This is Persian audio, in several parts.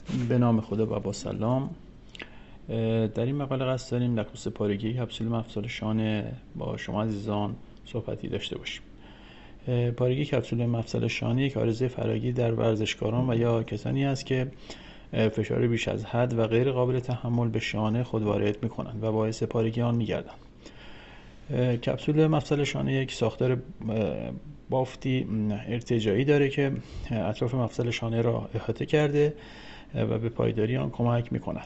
به نام خدا و با سلام. در این مقاله قصد داریم در خصوص پارگی کپسول مفصل شانه با شما عزیزان صحبتی داشته باشیم. پارگی کپسول مفصل شانه یک عارضه فراگیر در ورزشکاران و یا کسانی است که فشار بیش از حد و غیر قابل تحمل به شانه خود وارد می‌کنند و باعث پارگی آن می‌گردند. کپسول مفصل شانه یک ساختار بافتی ارتجاعی داره که اطراف مفصل شانه را احاطه کرده و به پایداری آن کمک می‌کند.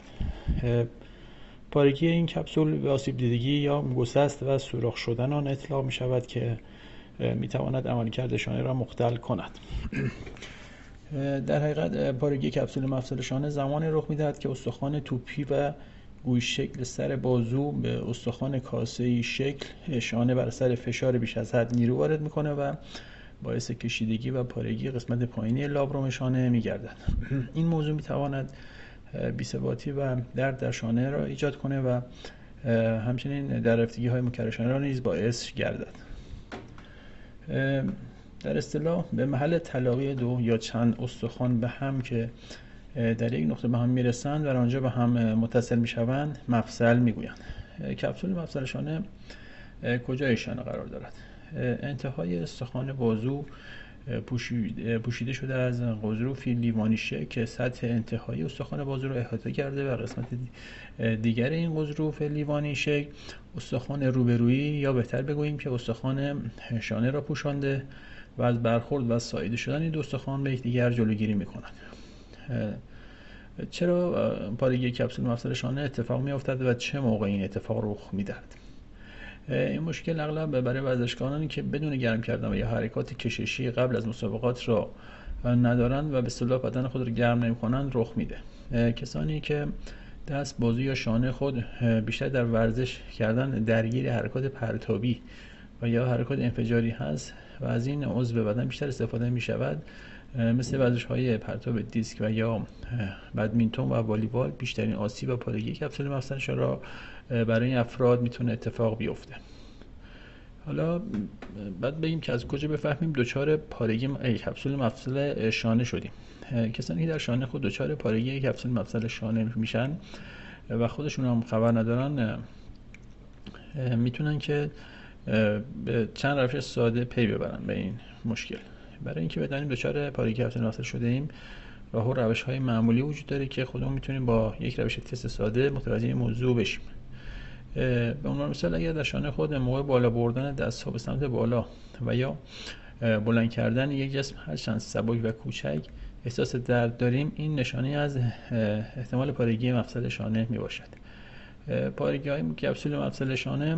پارگی این کپسول به آسیب دیدگی یا گسست و سوراخ شدن آن اطلاق می‌شود که می‌تواند عملکرد شانه را مختل کند. در حقیقت پارگی کپسول مفصل شانه زمانی رخ می‌دهد که استخوان توپی و گوش شکل سر بازو به استخوان کاسه‌ای شکل شانه بر اثر فشار بیش از حد نیرو وارد می‌کنه و باعث کشیدگی و پارگی قسمت پایینی لابروم شانه می‌گردد. این موضوع می‌تواند بی‌ثباتی و درد در شانه را ایجاد کنه و همچنین در رفتگی‌های مکرر شانه را نیز باعث گردد. در اصطلاح به محل تلاقی دو یا چند استخوان به هم که در یک نقطه به هم میرسند و آنجا به هم متصل میشوند مفصل میگویند. کپسول مفصل شانه کجای شانه قرار دارد؟ انتهای استخوان بازو پوشیده شده از غضروفی لیوانی شکل که سطح انتهایی استخوان بازو را احاطه کرده و قسمت دیگر این غضروف لیوانی شکل استخوان روبرویی یا بهتر بگوییم که استخوان شانه را پوشانده و از برخورد و ساییده شدن این دو استخوان به یکدیگر جلوگیری می‌کند. چرا پارگی کپسول مفصل شانه اتفاق می‌افتد و چه موقع این اتفاق رخ می‌دهد؟ این مشکل اغلب برای ورزشکارانی که بدون گرم کردن و یا حرکات کششی قبل از مسابقات را ندارند و به اصطلاح بدن خود را گرم نمی‌کنند رخ میده. کسانی که دست، بازو یا شانه خود بیشتر در ورزش کردن درگیر حرکات پرتابی و یا حرکات انفجاری هست و از این عضو بدن بیشتر استفاده می‌شود، مثل ورزش‌های پرتاب دیسک و یا بدمینتون و والیبال، بیشترین آسیب و پارگی کپسول مفصل را برای این افراد میتونه اتفاق بیفته. حالا بعد بگیم که از کجا بفهمیم دچار پارگی کپسول مفصل شانه شدیم. کسانی که در شانه خود دچار پارگی کپسول مفصل شانه میشن و خودشون هم خبر ندارن میتونن که به چند روش ساده پی ببرن به این مشکل. برای اینکه بدانیم دچار پارگی کپسول مفصل شده ایم، راه و روش‌های معمولی وجود داره که خودمون میتونیم با یک روش تست ساده متوجه این موضوع بشیم. به عنوان مثال اگر در شانه خود موقع بالا بردن دست‌ها به سمت بالا و یا بلند کردن یک جسم هرچند سبک و کوچک احساس درد داریم، این نشانه از احتمال پارگی مفصل شانه می باشد. پارگی‌های کپسول مفصل شانه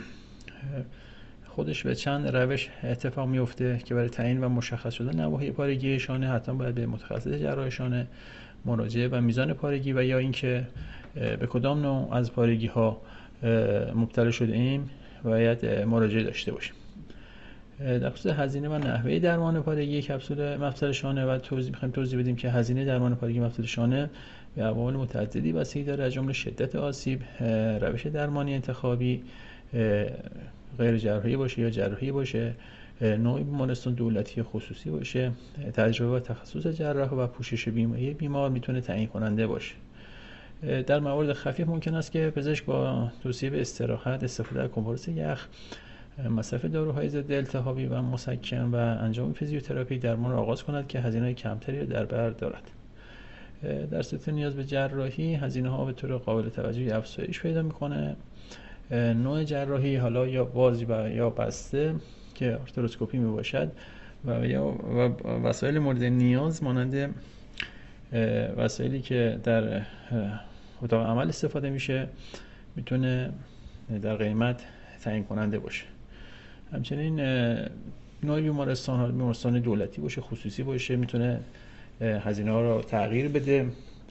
خودش به چند روش اتفاق میفته که برای تعیین و مشخص شدن نواحی پارگی شانه حتما باید به متخصص جراح شانه مراجعه و میزان پارگی و یا اینکه به کدام نوع از پارگی ها مبتلا شده ایم باید مراجعه داشته باشیم. در خصوص هزینه و نحوه درمان پارگی کپسول مفصل شانه و توضیح بدیم که هزینه درمان پارگی مفصل شانه به عوامل متعددی بستگی داره، از جمله شدت آسیب، روش درمانی انتخابی، غیر جراحی باشه یا جراحی باشه، نوع بیمارستان دولتی خصوصی باشه، تجربه و تخصص جراح و پوشش بیمه بیمار میتونه تعیین کننده باشه. در موارد خفیف ممکن است که پزشک با توصیه به استراحت، استفاده از کمپرس یخ، مصرف داروهای ضد التهابی و مسکن و انجام فیزیوتراپی درمان را آغاز کند که هزینه کمتری را در بر دارد. در صورت نیاز به جراحی هزینه ها به طور قابل توجهی افزایش پیدا میکنه. نوع جراحی حالا یا باز و یا بسته که آرتروسکوپی می باشد و یا وسایل مورد نیاز مانند وسایلی که در اتاق عمل استفاده میشه میتونه در قیمت تعیین کننده باشه. همچنین نوع بیمارستان دولتی باشه، خصوصی باشه، میتونه هزینه ها رو تغییر بده.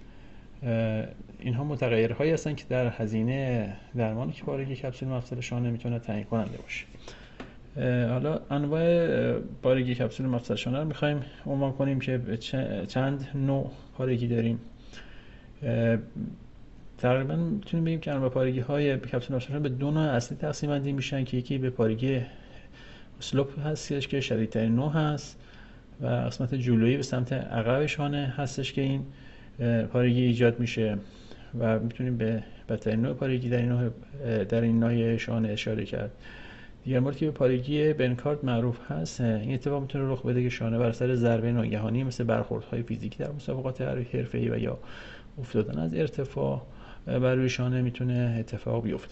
اینها متغیرهایی هستن که در هزینه درمانی که پارگی کپسول مفصل شانه میتونه تعیین کننده باشه. حالا انواع پارگی کپسول مفصل شانه رو میخوایم عنوان کنیم که چند نوع پارگی داریم. تقریبا میتونیم بگیم که انواع پارگی های کپسول مفصل شانه به دو نوع اصلی تقسیم بندی میشن که یکی به پارگی اسلوپ هستش که شدیدترین نوع هست و قسمت جلویی به سمت عقب شانه هستش که این پارگی ایجاد میشه و میتونیم به بدترین نوع پارگی در این نوع شانه اشاره کرد. دیگر موردی که به پارگی بنکارد معروف هست، این اتفاق میتونه رخ بده که شانه بر سر ضربه ناگهانی مثل برخوردهای فیزیکی در مسابقات حرفه‌ای و یا افتادن از ارتفاع بر روی شانه میتونه اتفاق بیفته.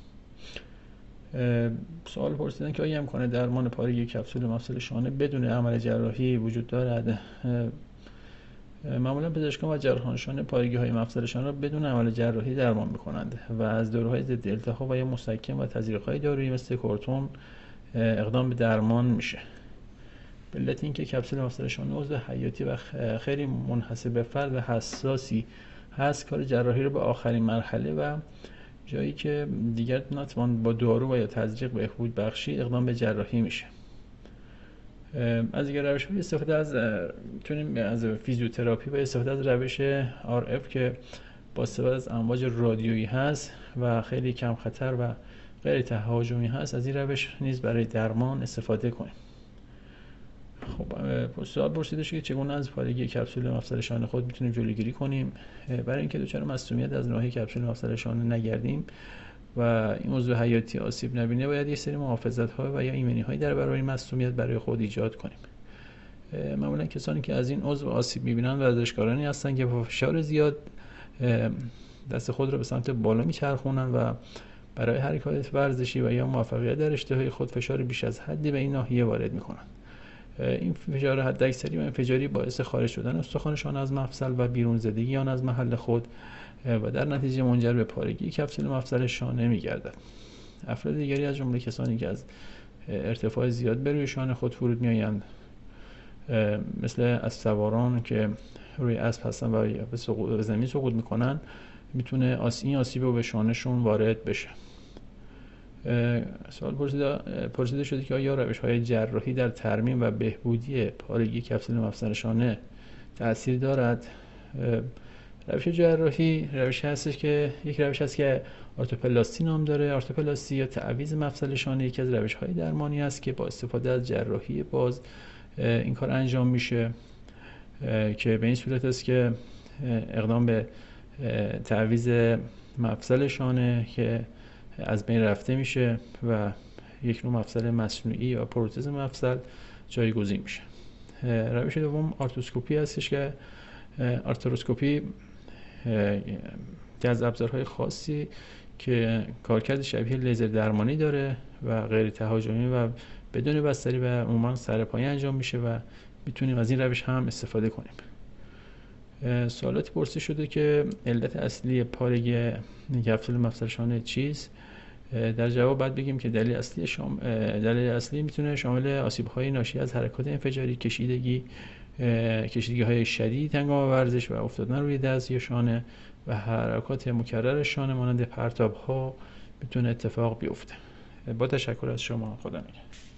سوال پرسیدن که آیا امکان درمان پارگی کپسول مفصل شانه بدون عمل جراحی وجود دارد؟ معمولا پزشکان و جراحان شانه پارگی‌های مفصل شانه را بدون عمل جراحی درمان می‌کنند و از داروهای ضد التهاب و یا مسکن و تزریق‌های دارویی مثل کورتون اقدام به درمان میشه. به علت اینکه کپسول مفصل شانه عضو حیاتی و خیلی منحصر به فرد و حساسی هست، کار جراحی رو به آخرین مرحله و جایی که دیگر نتوان با دارو و یا تزریق بهبود بخشی اقدام به جراحی میشه. از دیگر روش‌های استفاده از فیزیوتراپی و استفاده از روش RF که با استفاده از امواج رادیویی هست و خیلی کم خطر و غیر تهاجمی هست، از این روش نیز برای درمان استفاده کنیم. خب سوال پرسیده شده که چگونه از پارگی کپسول مفصل شانه خود میتونیم جلوگیری کنیم؟ برای اینکه دچار مسمومیت از ناحیه کپسول مفصل شانه نگردیم و این عضو حیاتی آسیب نبینه، باید یک سری محافظت‌ها و یا ایمنی‌های در برابر مسمومیت برای خود ایجاد کنیم. معمولا کسانی که از این عضو آسیب می‌بینند ورزشکارانی هستند که با فشار زیاد دست خود را به سمت بالا می‌چرخونند و برای حرکات ورزشی و یا موفقیت در اشتهای خود فشار بیش از حدی به این ناحیه وارد می‌کنند. این فشار حداکثری و انفجاری باعث خارج شدن استخوان شانه از مفصل و بیرون زدگی آن از محل خود و در نتیجه منجر به پارگی کپسول مفصل شانه می‌گردد. افراد دیگری از جمله کسانی که از ارتفاع زیاد بر روی شانه خود فرود می‌آیند، مثل اسب‌سواران که روی اسب هستن و به زمین سقوط می‌کنن، میتونه این آسیب رو به شانه‌شون وارد بشه. سوال پرسیده شده که آیا روش‌های جراحی در ترمیم و بهبودی پارگی کپسول مفصل شانه تأثیر دارد؟ روش جراحی روشی هستش که یک روش هست که ارتوپلاستی نام داره. ارتوپلاستی یا تعویض مفصل شانه یکی از روش‌های درمانی است که با استفاده از جراحی باز این کار انجام میشه، که به این صورت است که اقدام به تعویض مفصل شانه که از بین رفته میشه و یک نوع مفصل مصنوعی یا پروتز مفصل جایگزین میشه. روش دوم آرتروسکوپی هستش که آرتروسکوپی از ابزارهای خاصی که کارکرد شبیه لیزر درمانی داره و غیر تهاجمی و بدون بستری و عموما سرپایی انجام میشه و میتونیم از این روش هم استفاده کنیم. سوالاتی پرسیده شده که علت اصلی پارگی کپسول مفصل شانه چیست؟ در جواب باید بگیم که دلیل اصلی میتونه شامل آسیب‌های ناشی از حرکات انفجاری، کشیدگی‌های شدید هنگام ورزش و افتادن روی دست یا شانه و حرکات مکرر شانه مانند پرتاب‌ها میتونه اتفاق بیفته. با تشکر از شما. خدا نگهدار.